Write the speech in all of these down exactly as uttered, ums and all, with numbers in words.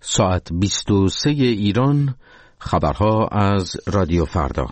ساعت بیست و سه ایران، خبرها از رادیو فردا.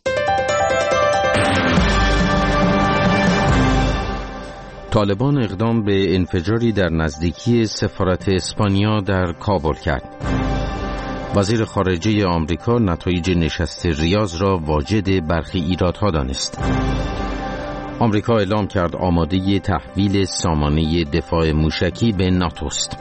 طالبان اقدام به انفجاری در نزدیکی سفارت اسپانیا در کابل کرد. وزیر خارجه آمریکا نتایج نشست ریاض را واجد برخی ایرادها دانست. آمریکا اعلام کرد آماده تحویل سامانه دفاع موشکی به ناتو است.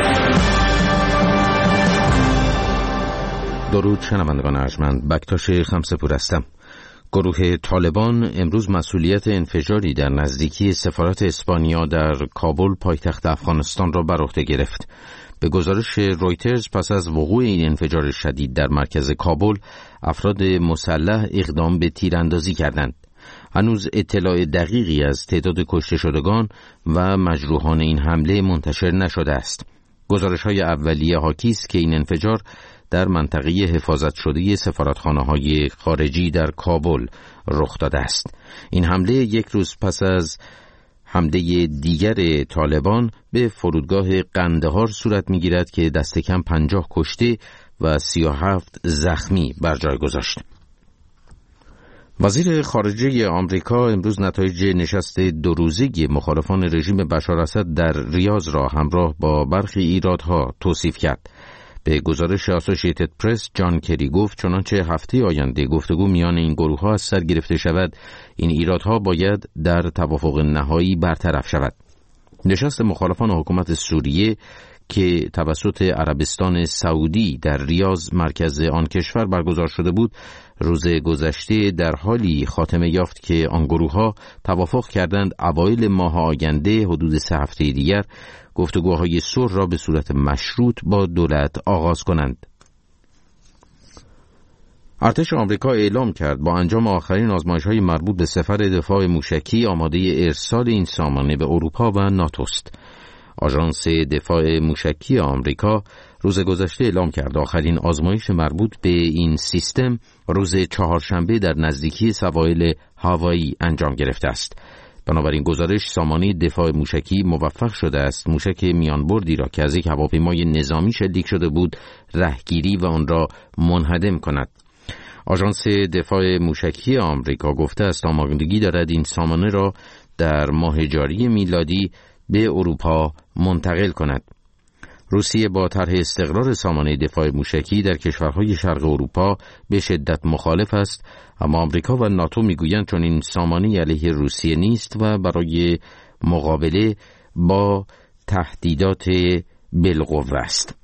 درود شنوندگان ارجمند، بکتاش خمسه‌پور هستم. گروه طالبان امروز مسئولیت انفجاری در نزدیکی سفارت اسپانیا در کابل پایتخت افغانستان را بر عهده گرفت. به گزارش رویترز پس از وقوع این انفجار شدید در مرکز کابل، افراد مسلح اقدام به تیراندازی کردند. هنوز اطلاع دقیقی از تعداد کشته شدگان و مجروحان این حمله منتشر نشده است. گزارش‌های اولیه حاکی است که این انفجار در منطقه حفاظت شده سفارتخانه‌های خارجی در کابل رخ داده است. این حمله یک روز پس از حمله دیگر طالبان به فرودگاه قندهار صورت می‌گیرد که دست کم پنجاه کشته و سی و هفت زخمی بر جای گذاشت. وزیر خارجه آمریکا امروز نتایج نشست دو روزه مخالفان رژیم بشار اسد در ریاض را همراه با برخی ایرادها توصیف کرد. به گزارش اسوسییتد پرس، جان کری گفت چنانچه هفته آینده گفتگو میان این گروه‌ها از سر گرفته شود، این ایرادها باید در توافق نهایی برطرف شود. نشست مخالفان حکومت سوریه که توسط عربستان سعودی در ریاض مرکز آن کشور برگزار شده بود، روز گذشته در حالی خاتمه یافت که آن گروه‌ها توافق کردند اوایل ماه آینده حدود سه هفته دیگر گفتگوهای صلح را به صورت مشروط با دولت آغاز کنند. ارتش آمریکا اعلام کرد با انجام آخرین آزمایش‌های مربوط به سفر دفاع موشکی آماده ارسال این سامانه به اروپا و ناتو است. آژانس دفاع موشکی آمریکا روز گذشته اعلام کرد آخرین آزمایش مربوط به این سیستم روز چهارشنبه در نزدیکی سواحل هاوایی انجام گرفته است. بنابراین گزارش سامانه دفاع موشکی موفق شده است موشک میانبردی را که از یک هواپیمای نظامی شلیک شده بود رهگیری و آن را منهدم کند. آژانس دفاع موشکی آمریکا گفته است آمادگی دارد این سامانه را در ماه جاری میلادی به اروپا منتقل کند. روسیه با طرح استقرار سامانه دفاع موشکی در کشورهای شرق اروپا به شدت مخالف است، اما آمریکا و ناتو میگویند چون این سامانه علیه روسیه نیست و برای مقابله با تهدیدات بالقوه است.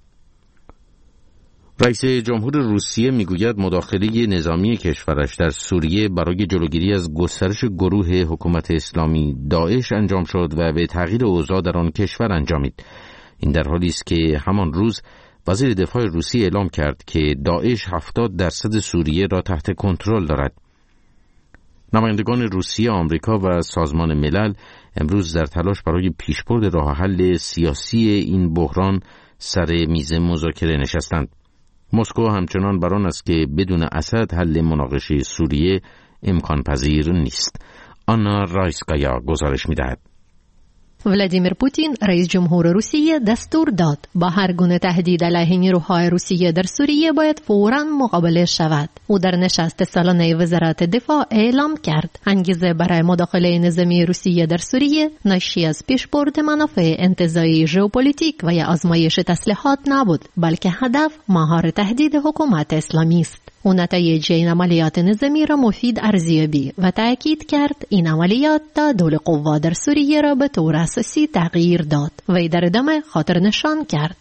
رئیس جمهور روسیه میگوید مداخله نظامی کشورش در سوریه برای جلوگیری از گسترش گروه حکومت اسلامی داعش انجام شد و به تغییر اوضاع در آن کشور انجامید. این در حالی است که همان روز وزیر دفاع روسیه اعلام کرد که داعش هفتاد درصد سوریه را تحت کنترل دارد. نمایندگان روسیه، آمریکا و سازمان ملل امروز در تلاش برای پیشبرد راه حل سیاسی این بحران سر میز مذاکره نشستند. مسکو همچنان بر آن است که بدون اسد حل مناقشه سوریه امکان پذیر نیست. آنا رایسکایا گزارش می‌دهد. ولادیمیر پوتین رئیس جمهور روسیه دستور داد با هر گونه تهدید علیه نیروهای روسیه در سوریه باید فوراً مقابله شود. او در نشست سالانه وزارت دفاع اعلام کرد انگیزه برای مداخله نظامی روسیه در سوریه ناشی از پیشبرد منافع انتزاعی ژئوپلیتیک و یا آزمایش تسلیحات نبود، بلکه هدف مهار تهدید حکومت اسلامی است. او نتایج این عملیات نظامی را مفید ارزیابی و تأکید کرد این عملیات تعادل قوا در سوریه را به طور اساسی تغییر داد و در ادامه خاطر نشان کرد.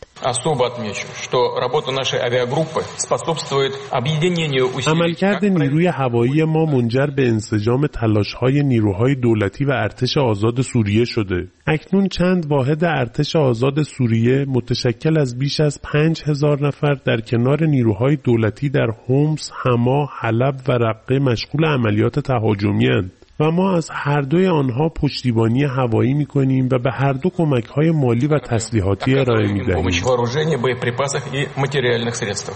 عملکرد نیروی هوایی ما منجر به انسجام تلاش‌های نیروهای دولتی و ارتش آزاد سوریه شده. اکنون چند واحد ارتش آزاد سوریه متشکل از بیش از پنج هزار نفر در کنار نیروهای دولتی در حمص، حما، حلب و رقه مشغول عملیات تهاجمی‌اند و ما از هر دوی آنها پشتیبانی هوایی می‌کنیم و به هر دو کمک‌های مالی و تسلیحاتی ارائه می‌دهیم.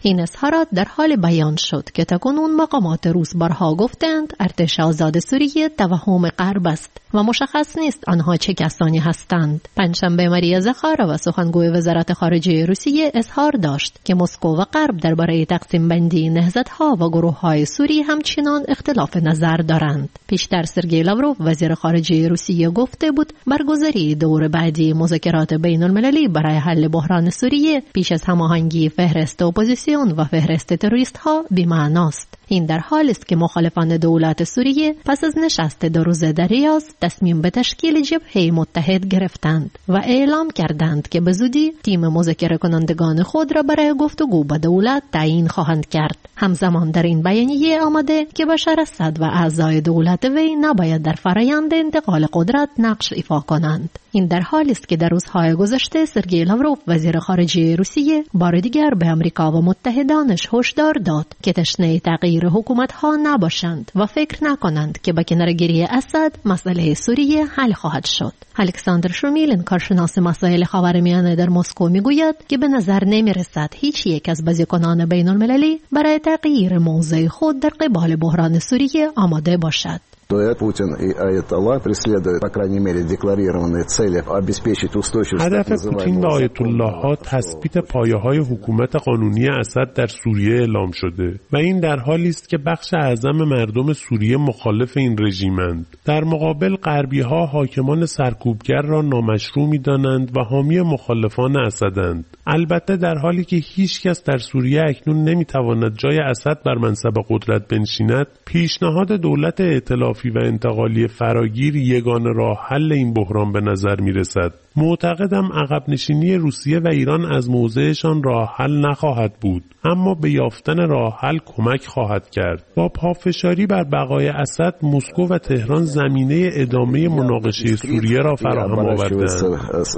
این اظهارات در حال بیان شد که تاکنون مقامات روس بارها گفتند ارتش آزاد سوریه توهم غرب است و مشخص نیست آنها چه کسانی هستند. پنجشنبه ماریا زخارova سخنگوی وزارت خارجه روسیه اظهار داشت که مسکو و غرب درباره تقسیم بندی نهضت‌ها و گروه‌های سوری همچنان اختلاف نظر دارند. پیشتر سرگئی لاوروف وزیر خارجه روسیه گفته بود برگزاری دور بعدی مذاکرات بین المللی برای حل بحران سوریه پیش از هماهنگی فهرست اپوزیسیون و فهرست تروریست‌ها بی‌معناست. این در حالی است که مخالفان دولت سوریه پس از نشست دو روزه در ریاض تصمیم به تشکیل جبهه متحد گرفتند و اعلام کردند که به زودی تیم مذاکره کنندگان خود را برای گفتگو با دولت تعیین خواهند کرد. همزمان در این بیانیه آمده که بشار اسد و اعضای دولت وی نباید در فرآیند انتقال قدرت نقش ایفا کنند. این در حالی است که در روزهای گذشته سرگئی لاوروف وزیر خارجه روسیه بار دیگر به آمریکا و متحدانش هشدار داد که تشنه تغییر حکومت‌ها نباشند و فکر نکنند که با کناره‌گیری اسد مسئله سوریه حل خواهد شد. الکساندر شومیلین کارشناس مسائل خاورمیانه در مسکو میگوید که به نظر نمیرسد هیچ یک از بازیکنان بین المللی برای تغییر موضع خود در قبال بحران سوریه آماده باشد. Путин и Аятолла преследуют, по крайней мере, декларированные цели обеспечить устойчивость. هدف پوتین و آیت الله ها تثبیت پایه‌های حکومت قانونی اسد در سوریه اعلام شده و این در حالی است که بخش اعظم مردم سوریه مخالف این رژیمند. در مقابل غربی‌ها حاکمان سرکوبگر را نامشروع می‌دانند و حامی مخالفان اسدند. البته در حالی که هیچ کس در سوریه اکنون نمی‌تواند جای اسد بر منصب قدرت بنشیند، پیشنهاد دولت ائتلافی و انتقالی فراگیر یگانه راه حل این بحران به نظر می‌رسد. معتقدم عقب نشینی روسیه و ایران از موضعشان راه حل نخواهد بود، اما به یافتن راه حل کمک خواهد کرد. با پافشاری بر بقای اسد، مسکو و تهران زمینه ادامه مناقشه سوریه را فراهم آوردند.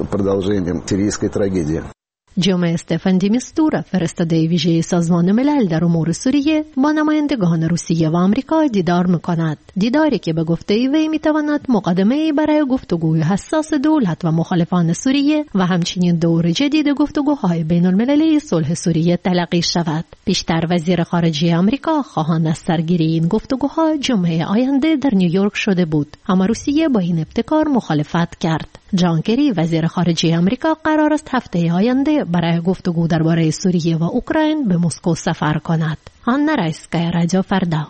جمعه استفان دی میستورا فرستاده ویژه سازمان ملل در امور سوریه با نمایندگان روسیه و آمریکا دیدار می‌کند. دیداری که به گفته وی می‌تواند مقدمه‌ای برای گفتگوی حساس دولت و مخالفان سوریه و همچنین دور جدید گفتگوهای بین‌المللی صلح سوریه تلقی شود. پیشتر وزیر خارجه آمریکا خواهان از سرگیری این گفتگوها جمعه آینده در نیویورک شده بود، اما روسیه با این ابتکار مخالفت کرد. جان کری وزیر خارجه آمریکا قرار است هفته آینده برای گفتگو درباره سوریه و اوکراین به مسکو سفر کند. آنا رایسکایا، رادیو فردا.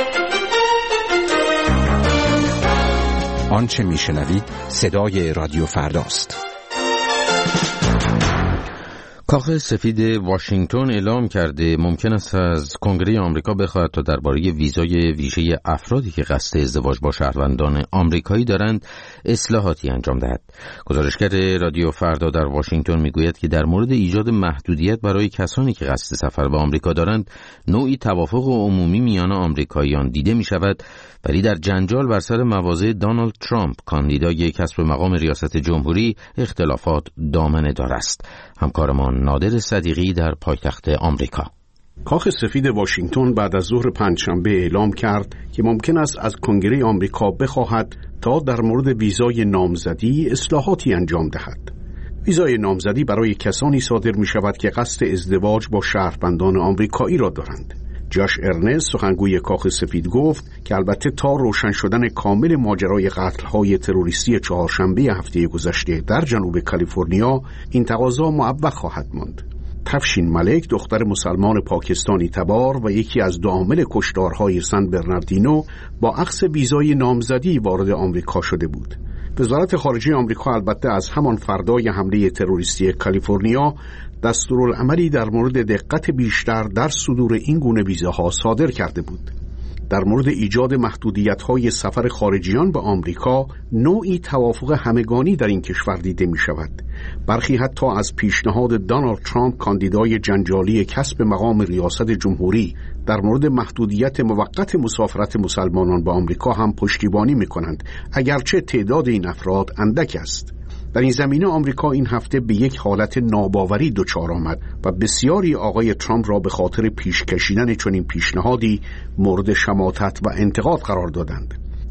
آنچه میشنوید صدای رادیو فرداست. کاخ سفید واشنگتن اعلام کرده ممکن است از کنگره آمریکا بخواهد تا درباره ویزای ویژه افرادی که قصد ازدواج با شهروندان آمریکایی دارند اصلاحاتی انجام دهد. گزارشگر رادیو فردا در واشنگتن میگوید که در مورد ایجاد محدودیت برای کسانی که قصد سفر به آمریکا دارند نوعی توافق عمومی میان آمریکاییان دیده می شود، ولی در جنجال بر سر مواضع دونالد ترامپ کاندیدای کسب مقام ریاست جمهوری اختلافات دامنه دار است. همکارمان نادر صدیقی در پایتخت آمریکا. کاخ سفید واشنگتن بعد از ظهر پنجشنبه اعلام کرد که ممکن است از کنگره آمریکا بخواهد تا در مورد ویزای نامزدی اصلاحاتی انجام دهد. ویزای نامزدی برای کسانی صادر می شود که قصد ازدواج با شهروندان آمریکایی را دارند. جاش ارنست سخنگوی کاخ سفید گفت که البته تا روشن شدن کامل ماجرای قتل‌های تروریستی چهارشنبه هفته گذشته در جنوب کالیفرنیا این تقاضا معوق خواهد ماند. تفشین ملک دختر مسلمان پاکستانی تبار و یکی از دو عامل کشتارهای سن برناردینو با اخذ ویزای نامزدی وارد آمریکا شده بود. وزارت خارجه آمریکا البته از همان فردای حمله تروریستی کالیفرنیا دستورالعملی در مورد دقت بیشتر در صدور این گونه ویزاها صادر کرده بود. در مورد ایجاد محدودیت‌های سفر خارجیان به آمریکا نوعی توافق همگانی در این کشور دیده می شود. برخی حتی از پیشنهاد دونالد ترامپ کاندیدای جنجالی کسب مقام ریاست جمهوری در مورد محدودیت موقت مسافرت مسلمانان به آمریکا هم پشتیبانی می کنند، اگرچه تعداد این افراد اندک است. در این زمینه آمریکا این هفته به یک حالت ناباوری دچار آمد و بسیاری آقای ترامپ را به خاطر پیش کشیدن چنین پیشنهادی مورد شماتت و انتقاد قرار دادند.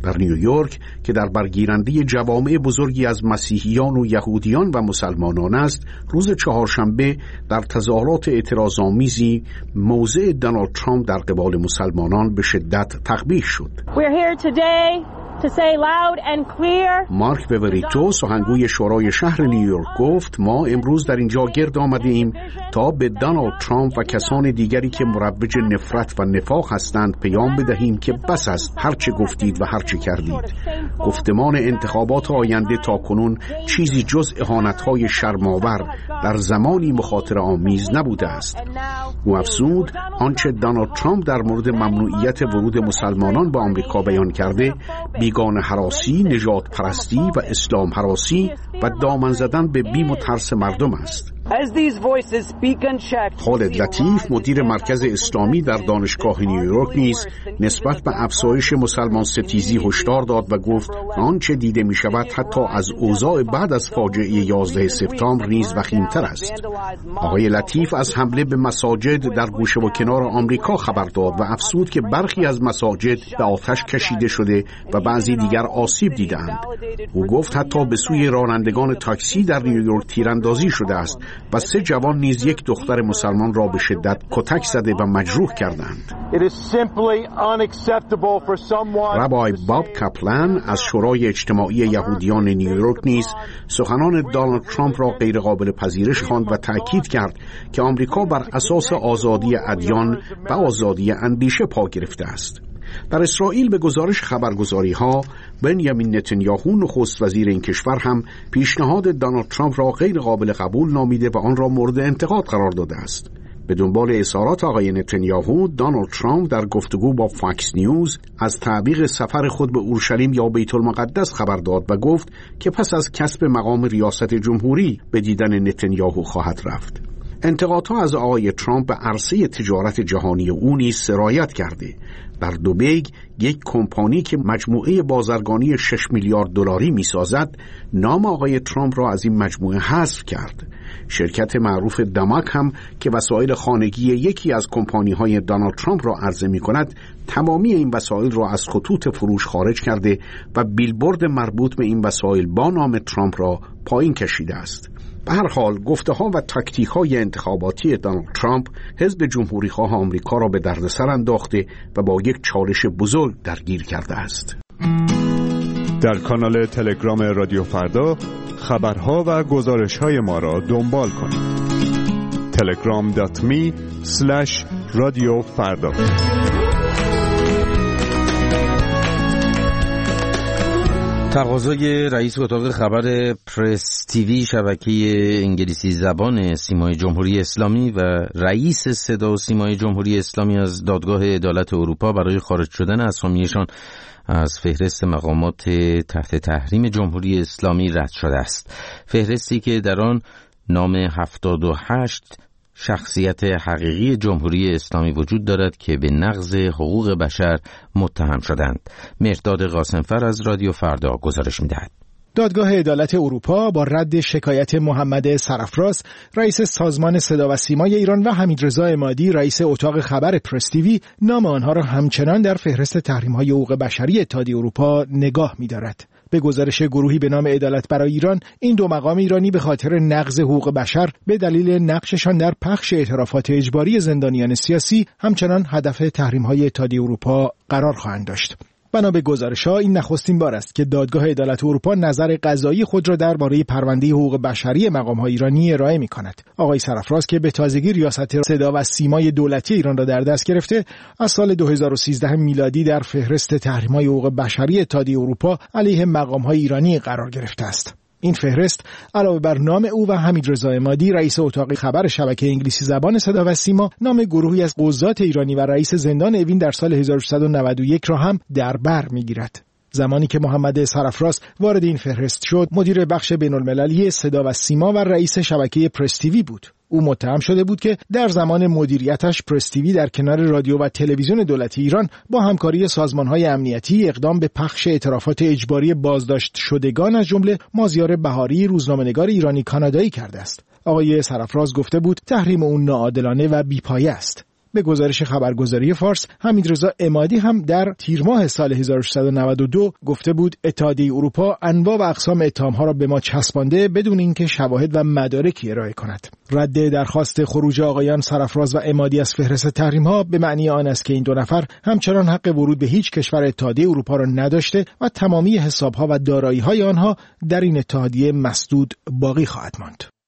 در نیویورک که در برگیرنده جوامع بزرگی از مسیحیان و یهودیان و مسلمانان است، روز چهارشنبه در تظاهرات اعتراض‌آمیزی موضع دونالد ترامپ در قبال مسلمانان به شدت تقبیح شد. To say loud and clear. مارک بوریتو سخنگوی شورای شهر نیویورک گفت ما امروز در اینجا گرد آمده ایم تا به دونالد ترامپ و کسان دیگری که مروج نفرت و نفاق هستند پیام بدهیم که بس است هرچه گفتید و هرچه کردید. گفتمان انتخابات آینده تا کنون چیزی جز اهانت‌های شرم‌آور در زمانی مخاطره آمیز نبوده است. او افزود آنچه دونالد ترامپ در مورد ممنوعیت ورود مسلمانان به آمریکا بیان کرده بیگانه هراسی، نژاد پرستی و اسلام هراسی و دامن زدن به بیم و ترس مردم است. خالد لطیف مدیر مرکز اسلامی در دانشگاه نیویورک نیز نسبت به افزایش مسلمان ستیزی هشدار داد و گفت آنچه دیده می شود حتی از اوضاع بعد از فاجعه یازده سپتامبر نیز وخیم‌تر است. آقای لطیف از حمله به مساجد در گوشه و کنار آمریکا خبر داد و افزود که برخی از مساجد به آتش کشیده شده و بعضی دیگر آسیب دیدند. او گفت حتی به سوی رانندگان تاکسی در نیویورک تیراندازی شده است و سه جوان نیز یک دختر مسلمان را به شدت کتک زده و مجروح کردند. ربای باب کپلن از شورای اجتماعی یهودیان نیویورک نیز سخنان دونالد ترامپ را غیر قابل پذیرش خواند و تأکید کرد که آمریکا بر اساس آزادی ادیان و آزادی اندیشه پا گرفته است. در اسرائیل به گزارش خبرگزاری‌ها بنیامین نتانیاهو نخست وزیر این کشور هم پیشنهاد دونالد ترامپ را غیر قابل قبول نامیده و آن را مورد انتقاد قرار داده است. به دنبال اظهارات آقای نتانیاهو، دونالد ترامپ در گفتگو با فاکس نیوز از تعویق سفر خود به اورشلیم یا بیت المقدس خبر داد و گفت که پس از کسب مقام ریاست جمهوری به دیدن نتانیاهو خواهد رفت. انتقادها از آقای ترامپ به عرصه تجارت جهانی او نیز سرایت کرده. در دوبی یک کمپانی که مجموعه بازرگانی شش میلیارد دلاری می‌سازد، نام آقای ترامپ را از این مجموعه حذف کرد. شرکت معروف داماک هم که وسایل خانگی یکی از کمپانی‌های دونالد ترامپ را عرضه می‌کند، تمامی این وسایل را از خطوط فروش خارج کرده و بیلبورد مربوط به این وسایل با نام ترامپ را پایین کشیده است. به هر حال گفته‌ها و تاکتیک‌های انتخاباتی دونالد ترامپ حزب جمهوری‌خواه آمریکا را به دردسر انداخته و با یک چالش بزرگ درگیر کرده است. در کانال تلگرام رادیو فردا خبرها و گزارش‌های ما را دنبال کنید. تلگرام دات می اسلش رادیو فردا. تقاضای رئیس اتاق خبر پرس تیوی شبکه انگلیسی زبان سیمای جمهوری اسلامی و رئیس صدا و سیمای جمهوری اسلامی از دادگاه عدالت اروپا برای خارج شدن اسامیشان از فهرست مقامات تحت تحریم جمهوری اسلامی رد شده است. فهرستی که در آن نام هفتاد و هشت شخصیت حقیقی جمهوری اسلامی وجود دارد که به نقض حقوق بشر متهم شدند. مهرداد قاسمفر از رادیو فردا گزارش می‌دهد. دادگاه عدالت اروپا با رد شکایت محمد سرافراز رئیس سازمان صدا و سیمای ایران و حمیدرضا عمادی رئیس اتاق خبر پرس تیوی نام آنها را همچنان در فهرست تحریم‌های حقوق بشری اتحادیه اروپا نگاه می‌دارد. به گزارش گروهی به نام عدالت برای ایران، این دو مقام ایرانی به خاطر نقض حقوق بشر به دلیل نقششان در پخش اعترافات اجباری زندانیان سیاسی همچنان هدف تحریم‌های اتحادیه اروپا قرار خواهند داشت. بنا به گزارش‌ها این نخستین بار است که دادگاه عدالت اروپا نظر قضایی خود را درباره پرونده حقوق بشری مقام‌های ایرانی ارائه می‌کند. آقای سرافراز که به تازگی ریاست صدا و سیمای دولتی ایران را در دست گرفته، از سال دو هزار و سیزده میلادی در فهرست تحریم‌های حقوق بشری اتحادیه اروپا علیه مقام‌های ایرانی قرار گرفته است. این فهرست علاوه بر نام او و حمیدرضا عمادی رئیس اتاق خبر شبکه انگلیسی زبان صدا و سیما، نام گروهی از قضات ایرانی و رئیس زندان اوین در سال هزار و سیصد و نود و یک را هم در بر می‌گیرد. زمانی که محمد سرافراز وارد این فهرست شد، مدیر بخش بین‌المللی صدا و سیما و رئیس شبکه پرس تیوی بود. او متهم شده بود که در زمان مدیریتش پرس تیوی در کنار رادیو و تلویزیون دولتی ایران با همکاری سازمان‌های امنیتی اقدام به پخش اعترافات اجباری بازداشت شدگان از جمله مازیار بهاری روزنامه‌نگار ایرانی کانادایی کرده است. آقای سرافراز گفته بود تحریم اون ناعادلانه و بی‌پایه است. به گزارش خبرگزاری فارس، حمیدرضا عمادی هم در تیر ماه سال هزار و سیصد و نود و دو گفته بود اتحادیه اروپا انواع و اقسام اتهام‌ها را به ما چسبانده بدون اینکه شواهد و مدارکی ارائه کند. رد درخواست خروج آقایان سرافراز و عمادی از فهرست تحریم‌ها به معنی آن است که این دو نفر همچنان حق ورود به هیچ کشور اتحادیه اروپا را نداشته و تمامی حساب‌ها و دارایی‌های آنها در این اتحادیه مسدود باقی خواهد ماند.